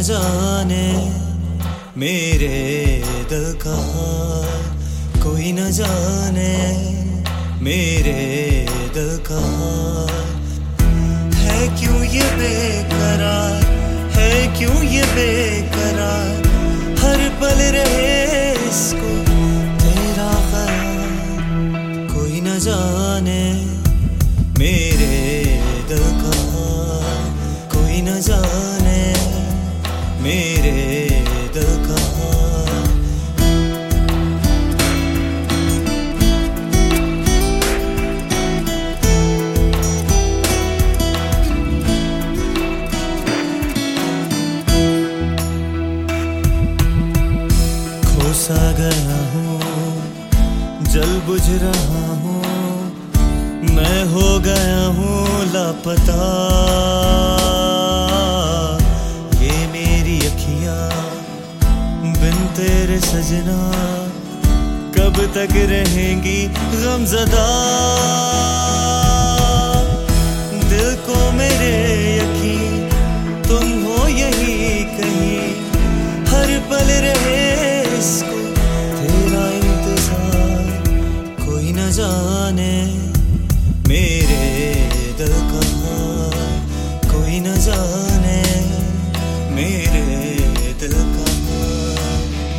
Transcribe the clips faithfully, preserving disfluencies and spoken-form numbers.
जाने मेरे दिल का हाल, कोई न जाने मेरे दिल का हाल। है क्यों ये बेकरार, है क्यों ये बेकरार, हर पल रहे इसको तेरा ख्याल। कोई न जाने मेरे दिल का हाल, कोई न जाने मेरे दिल का हाल। खोसा गया हूँ, जल बुझ रहा हूँ, मैं हो गया हूँ लापता। ये मेरी अखियाँ बिन तेरे सजना कब तक रहेंगी गमज़दा। दिल को मेरे यकीन तुम हो यही कहीं, हर पल रहे इसको तेरा इंतजार। कोई न जाने मेरे दिल का हाल, कोई न जाने मेरे दिल का हाल।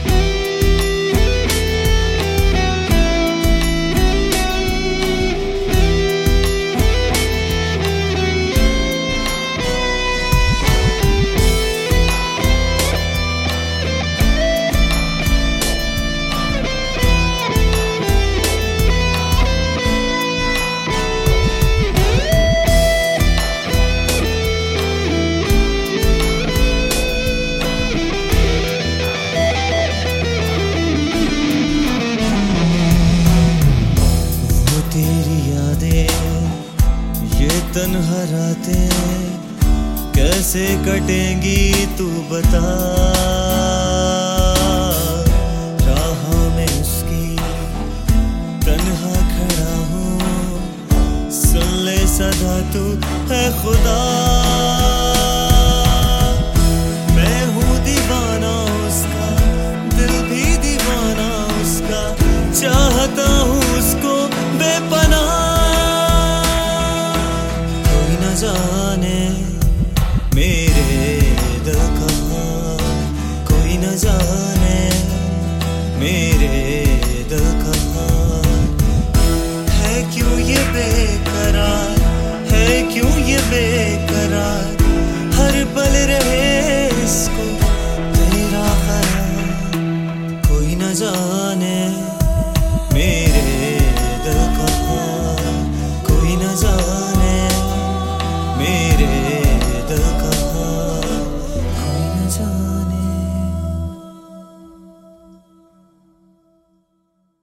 तेरी यादें ये तन्हा रातें कैसे कटेंगी तू बता। राह में उसकी तन्हा खड़ा हूँ, सुन ले सदा तू है खुदा। मैं हूँ दीवाना उसका, दिल भी दीवाना उसका, चाहता हूँ उसको बेपनाह। कोई न जाने मेरे दिल का हाल, कोई न जाने मेरे दिल का हाल। है क्यों ये बेकरार, है क्यों ये बेकरार,